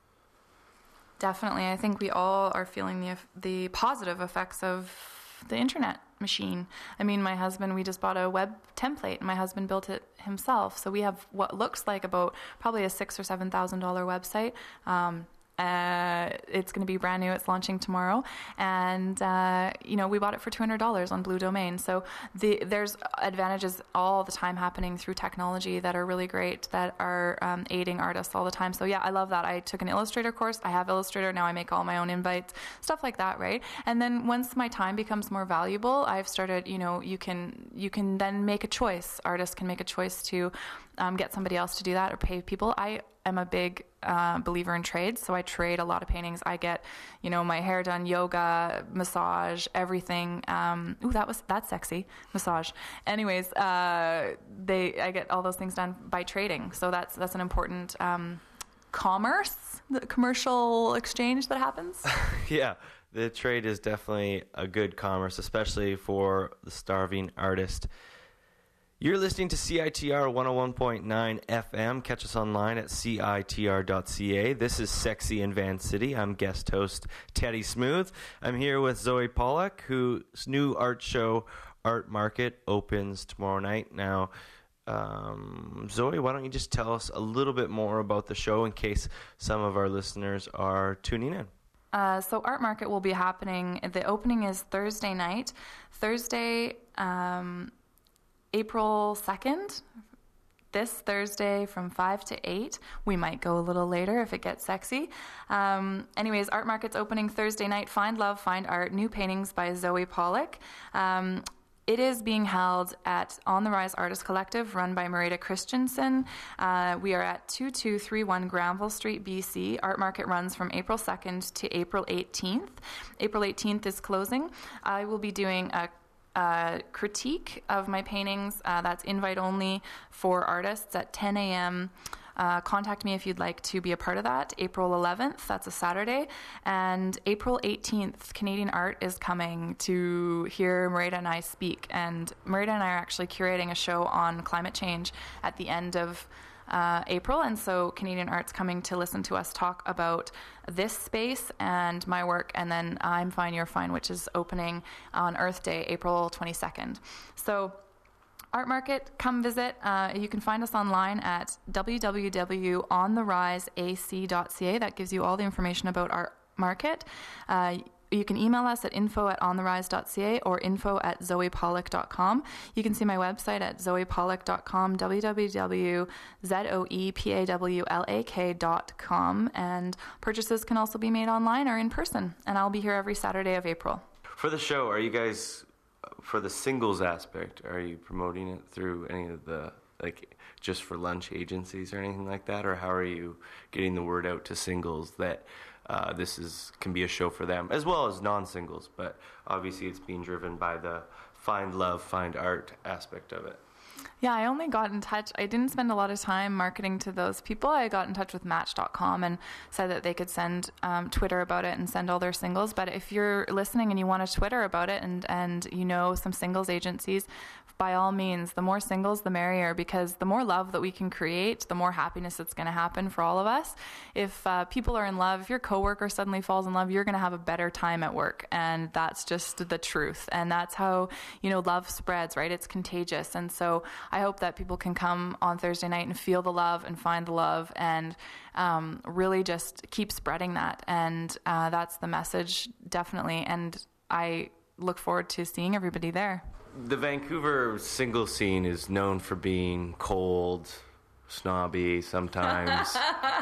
Definitely. I think we all are feeling the the positive effects of the internet machine. I mean, my husband, we just bought a web template, and my husband built it himself. So we have what looks like about probably a six or seven thousand dollar website. Um, Uh, it's going to be brand new. It's launching tomorrow, and uh, you know we bought it for two hundred dollars on Blue Domain. So the, there's advantages all the time happening through technology that are really great, that are um, aiding artists all the time. So yeah, I love that. I took an Illustrator course. I have Illustrator now. I make all my own invites, stuff like that, right? And then once my time becomes more valuable, I've started. You know, you can you can then make a choice. Artists can make a choice to um, get somebody else to do that or pay people. I I'm a big uh, believer in trades, so I trade a lot of paintings. I get, you know, my hair done, yoga, massage, everything. Um, ooh, that was that's sexy, massage. Anyways, uh, they I get all those things done by trading. So that's that's an important um, commerce, the commercial exchange that happens. Yeah, the trade is definitely a good commerce, especially for the starving artist. You're listening to C I T R one oh one point nine F M. Catch us online at C I T R dot C A. This is Sexy in Van City. I'm guest host Teddy Smooth. I'm here with Zoe Pollack, whose new art show, Art Market, opens tomorrow night. Now, um, Zoe, why don't you just tell us a little bit more about the show in case some of our listeners are tuning in? Uh, so Art Market will be happening. The opening is Thursday night. Thursday... Um, April second, this Thursday from five to eight. We might go a little later if it gets sexy. Um, anyways, Art Market's opening Thursday night. Find Love, Find Art. New paintings by Zoe Pollock. Um, It is being held at On the Rise Artist Collective, run by Marita Christensen. Uh, we are at two two three one Granville Street, B C. Art Market runs from April second to April eighteenth. April eighteenth is closing. I will be doing a Uh, critique of my paintings. Uh, that's invite only for artists at ten a.m. Uh, contact me if you'd like to be a part of that. April eleventh, that's a Saturday. And April eighteenth, Canadian Art is coming to hear Marita and I speak. And Marita and I are actually curating a show on climate change at the end of Uh, April, and so Canadian Art's coming to listen to us talk about this space and my work, and then I'm Fine, You're Fine, which is opening on Earth Day, April twenty-second. So Art Market, come visit. Uh, you can find us online at w w w dot on the rise a c dot c a. That gives you all the information about Art Market. Uh, You can email us at info at on the rise dot c a or info at zoe pollock dot com. You can see my website at zoe pollock dot com, w w w dot zoe pollock dot com. And purchases can also be made online or in person. And I'll be here every Saturday of April. For the show, are you guys, for the singles aspect, are you promoting it through any of the, like, just for lunch agencies or anything like that? Or how are you getting the word out to singles that Uh, this is can be a show for them, as well as non-singles, but obviously it's being driven by the find love, find art aspect of it? Yeah, I only got in touch. I didn't spend a lot of time marketing to those people. I got in touch with Match dot com and said that they could send um, Twitter about it and send all their singles. But if you're listening and you want to Twitter about it and, and you know some singles agencies, by all means, the more singles, the merrier, because the more love that we can create, the more happiness that's going to happen for all of us. If uh, people are in love, if your coworker suddenly falls in love, you're going to have a better time at work. And that's just the truth. And that's how, you know, love spreads, right? It's contagious. And so I hope that people can come on Thursday night and feel the love and find the love and um, really just keep spreading that. And uh, that's the message, definitely. And I look forward to seeing everybody there. The Vancouver single scene is known for being cold, snobby sometimes.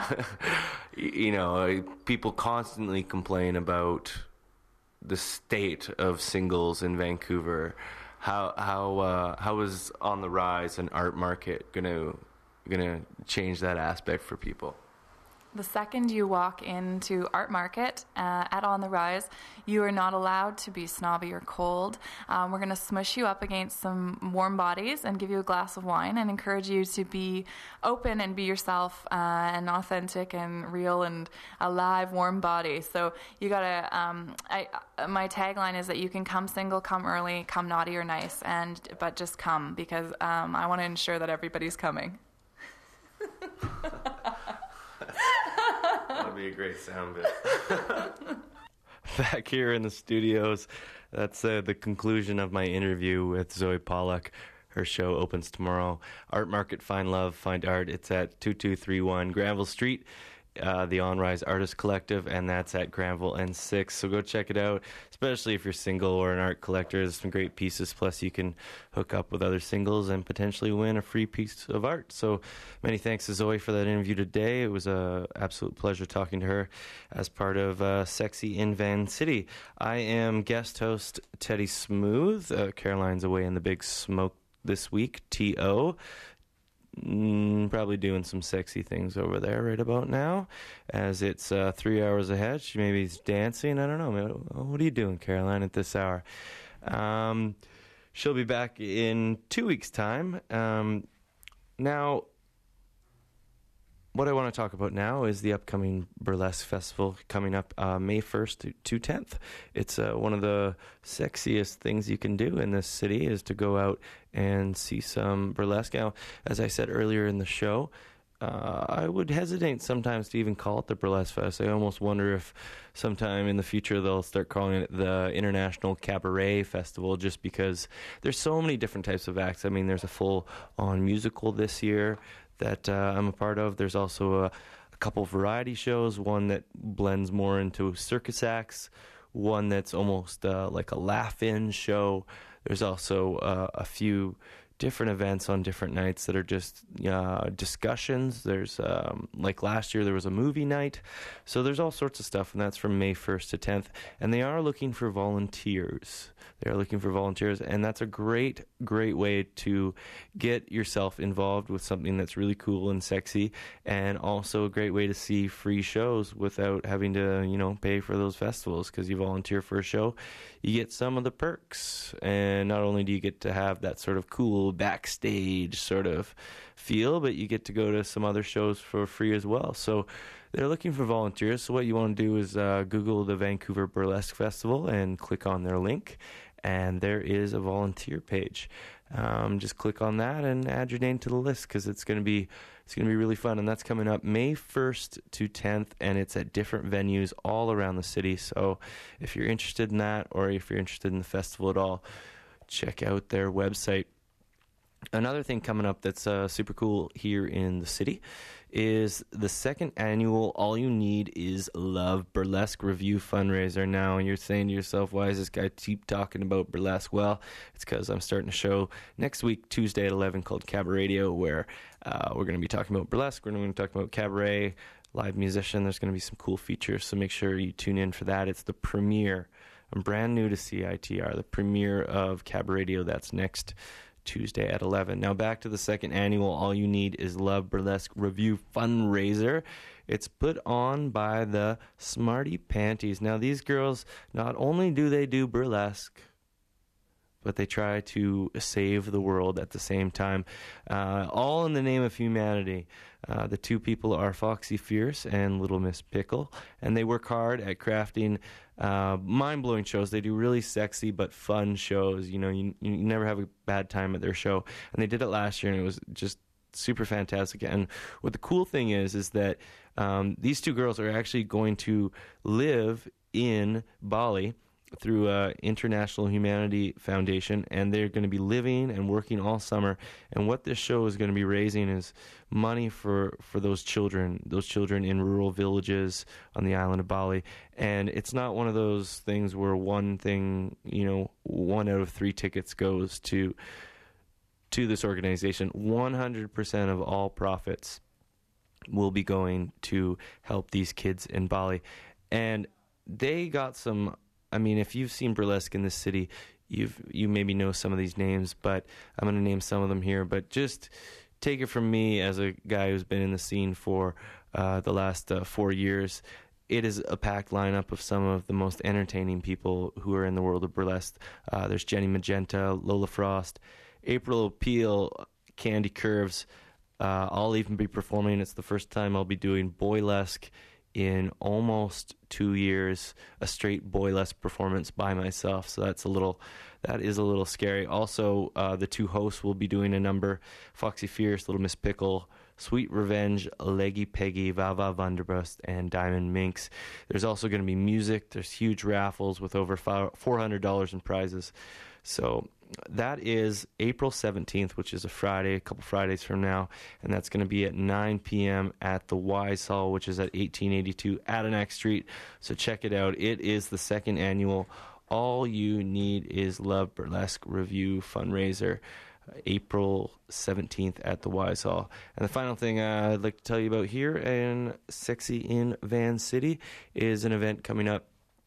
You know, people constantly complain about the state of singles in Vancouver. How how uh, how is On the Rise and Art Market gonna gonna change that aspect for people? The second you walk into Art Market uh, at On the Rise, you are not allowed to be snobby or cold. Um, we're going to smush you up against some warm bodies and give you a glass of wine and encourage you to be open and be yourself uh, and authentic and real and a live, warm body. So you got to, um, I, my tagline is that you can come single, come early, come naughty or nice, and but just come, because um, I want to ensure that everybody's coming. That would be a great sound bit. Back here in the studios, that's uh, the conclusion of my interview with Zoe Pollock. Her show opens tomorrow. Art Market, Find Love, Find Art. It's at two two three one Granville Street, uh, the On Rise Artist Collective, and that's at Granville N six. So go check it out, especially if you're single or an art collector. There's some great pieces. Plus, you can hook up with other singles and potentially win a free piece of art. So many thanks to Zoe for that interview today. It was an absolute pleasure talking to her as part of uh, Sexy in Van City. I am guest host Teddy Smooth. Uh, Caroline's away in the big smoke this week, T O Mm, probably doing some sexy things over there right about now, as it's uh, three hours ahead. She maybe is dancing. I don't know. What are you doing, Caroline, at this hour? Um, she'll be back in two weeks' time. Um, now, what I want to talk about now is the upcoming Burlesque Festival coming up uh, May first to tenth. It's uh, one of the sexiest things you can do in this city is to go out and see some burlesque. Now, as I said earlier in the show, uh, I would hesitate sometimes to even call it the Burlesque Fest. I almost wonder if sometime in the future they'll start calling it the International Cabaret Festival, just because there's so many different types of acts. I mean, there's a full-on musical this year that uh, I'm a part of. There's also a, a couple variety shows, one that blends more into circus acts, one that's almost uh, like a laugh-in show. There's also uh, a few different events on different nights that are just uh, discussions. There's, um, like last year, there was a movie night. So there's all sorts of stuff, and that's from May first to tenth. And they are looking for volunteers. They are looking for volunteers, and that's a great, great way to get yourself involved with something that's really cool and sexy, and also a great way to see free shows without having to, you know, pay for those festivals, because you volunteer for a show, you get some of the perks, and not only do you get to have that sort of cool backstage sort of feel, but you get to go to some other shows for free as well. So they're looking for volunteers. So what you want to do is uh, Google the Vancouver Burlesque Festival and click on their link, and there is a volunteer page. Um, just click on that and add your name to the list, because it's going to be it's going to be really fun. And that's coming up May first to tenth, and it's at different venues all around the city. So if you're interested in that, or if you're interested in the festival at all, check out their website. Another thing coming up that's uh, super cool here in the city is the second annual All You Need Is Love Burlesque Review fundraiser. Now, you're saying to yourself, why does this guy keep talking about burlesque? Well, it's because I'm starting a show next week, Tuesday at eleven, called Cabaret Radio, where uh, we're going to be talking about burlesque. We're going to talk about cabaret, live musician. There's going to be some cool features, so make sure you tune in for that. It's the premiere. I'm brand new to C I T R, the premiere of Cabaret Radio. That's next Tuesday at eleven. Now back to the second annual All You Need Is Love Burlesque Review fundraiser. It's put on by the Smarty Panties. Now these girls, not only do they do burlesque, but they try to save the world at the same time, uh, all in the name of humanity. Uh, the two people are Foxy Fierce and Little Miss Pickle, and they work hard at crafting uh, mind-blowing shows. They do really sexy but fun shows. You know, you, you never have a bad time at their show, and they did it last year, and it was just super fantastic. And what the cool thing is, is that um, these two girls are actually going to live in Bali through uh, International Humanity Foundation, and they're going to be living and working all summer. And what this show is going to be raising is money for, for those children, those children in rural villages on the island of Bali. And it's not one of those things where one thing, you know, one out of three tickets goes to to this organization. one hundred percent of all profits will be going to help these kids in Bali. And they got some, I mean, if you've seen burlesque in this city, you've you maybe know some of these names, but I'm going to name some of them here. But just take it from me as a guy who's been in the scene for uh, the last uh, four years. It is a packed lineup of some of the most entertaining people who are in the world of burlesque. Uh, there's Jenny Magenta, Lola Frost, April O'Peel, Candy Curves. Uh, I'll even be performing. It's the first time I'll be doing boylesque in almost two years, a straight boylesque performance by myself. So that's a little, that is a little scary. Also, uh, the two hosts will be doing a number: Foxy Fierce, Little Miss Pickle, Sweet Revenge, Leggy Peggy, Vava Vanderbrust, and Diamond Minx. There's also going to be music. There's huge raffles with over four hundred dollars in prizes. So that is April seventeenth, which is a Friday, a couple Fridays from now, and that's going to be at nine p.m. at the Wise Hall, which is at eighteen eighty-two Adenac Street. So check it out. It is the second annual All You Need Is Love Burlesque Review fundraiser, April seventeenth at the Wise Hall. And the final thing uh, I'd like to tell you about here in Sexy in Van City is an event coming up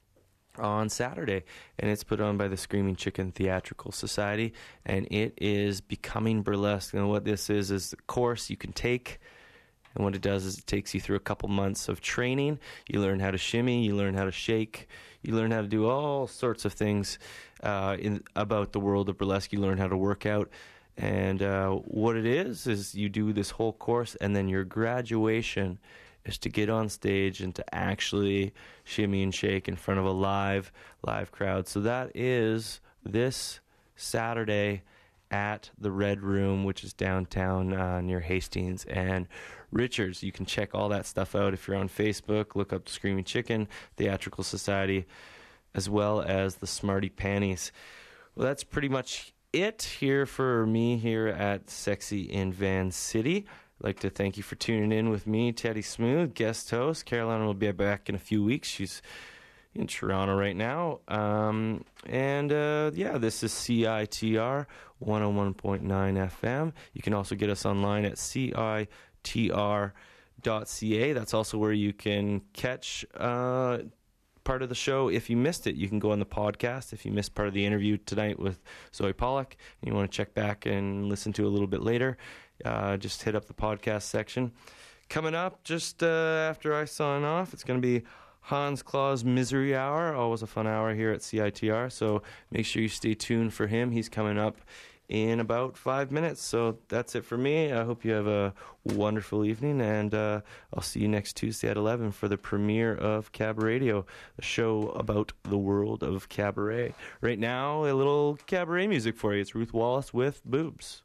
on Saturday, and it's put on by the Screaming Chicken Theatrical Society, and it is Becoming Burlesque. And what this is is a course you can take, and what it does is it takes you through a couple months of training. You learn how to shimmy, you learn how to shake, you learn how to do all sorts of things uh, in about the world of burlesque. You learn how to work out, and uh, what it is is you do this whole course, and then your graduation is to get on stage and to actually shimmy and shake in front of a live, live crowd. So that is this Saturday at the Red Room, which is downtown uh, near Hastings and Richards. You can check all that stuff out if you're on Facebook. Look up the Screaming Chicken Theatrical Society, as well as the Smarty Panties. Well, that's pretty much it here for me here at Sexy in Van City. I'd like to thank you for tuning in with me, Teddy Smooth, guest host. Carolina will be back in a few weeks. She's, in Toronto right now. Um, and uh, yeah, this is C I T R one oh one point nine F M. You can also get us online at C I T R dot C A. That's also where you can catch uh, part of the show. If you missed it, you can go on the podcast. If you missed part of the interview tonight with Zoe Pollack and you want to check back and listen to it a little bit later, uh, just hit up the podcast section. Coming up just uh, after I sign off, it's going to be Hans Claus Misery Hour. Always a fun hour here at C I T R, so make sure you stay tuned for him. He's coming up in about five minutes. So that's it for me. I hope you have a wonderful evening, and uh, I'll see you next Tuesday at eleven for the premiere of Cab Radio, a show about the world of cabaret. Right now, a little cabaret music for you. It's Ruth Wallace with Boobs.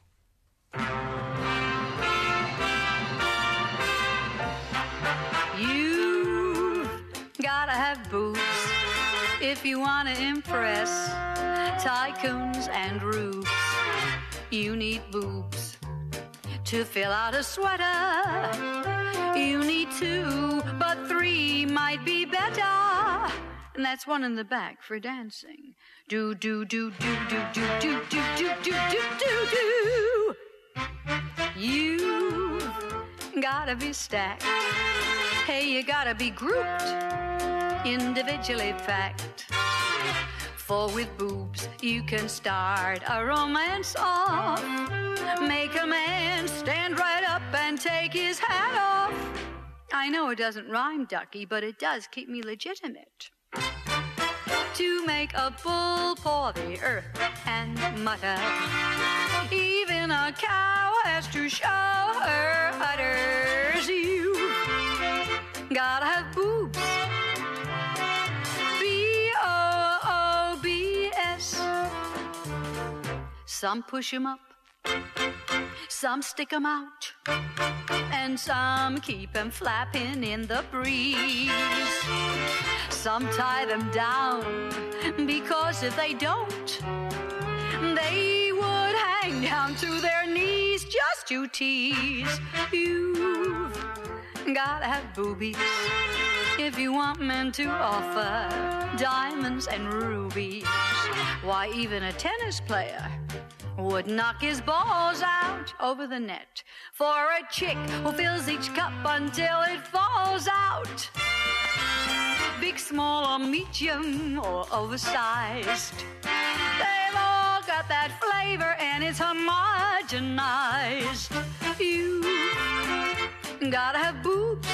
You gotta have boobs if you want to impress tycoons and rubes. You need boobs to fill out a sweater. You need two, but three might be better. And that's one in the back for dancing. Do do do do do do do do do do do do do. You gotta be stacked. Hey, you gotta be grouped individually packed. For with boobs you can start a romance off. Make a man stand right up and take his hat off. I know it doesn't rhyme, Ducky, but it does keep me legitimate. To make a bull paw the earth and mutter. Even a cow has to show her udders. You gotta have boobs. B O O B S. Some push 'em up, some stick 'em out, and some keep 'em flapping in the breeze. Some tie them down, because if they don't, they would hang down to their knees just to tease. You've gotta have boobies if you want men to offer diamonds and rubies. Why, even a tennis player would knock his balls out over the net for a chick who fills each cup until it falls out. Big, small, or medium, or oversized, they've all got that flavor and it's homogenized. You gotta have boobs.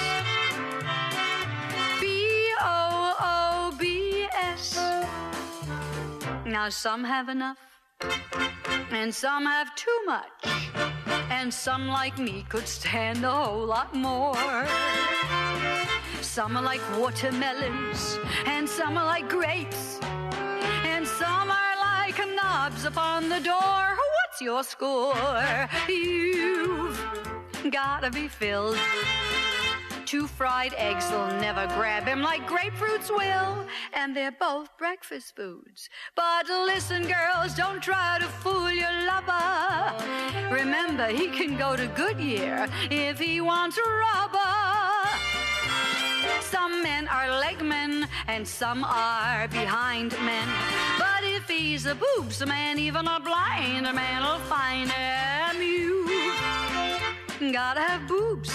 B O O B S. Now some have enough, and some have too much, and some like me could stand a whole lot more. Some are like watermelons, and some are like grapes, and some are like knobs upon the door. What's your score? You've gotta be filled. Two fried eggs will never grab him like grapefruits will, and they're both breakfast foods. But listen, girls, don't try to fool your lover. Remember, he can go to Goodyear if he wants rubber. Some men are leg men, and some are behind men. But if he's a boobs man, even a blind man will find him. You gotta have boobs.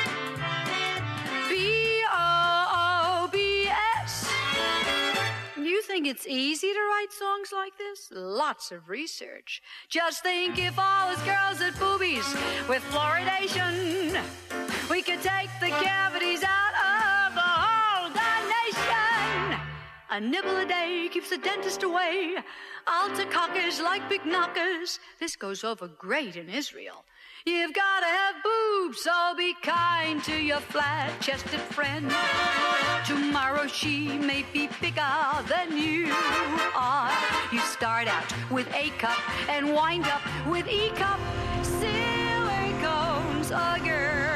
B O O B S. You think it's easy to write songs like this? Lots of research. Just think if all us girls had boobies with fluoridation, we could take the cavities out of the whole darn nation. A nibble a day keeps the dentist away. Alta-cockers like big knockers. This goes over great in Israel. You've gotta have boobs, so be kind to your flat-chested friend. Tomorrow she may be bigger than you are. You start out with A cup and wind up with E cup. Silicone's a girl.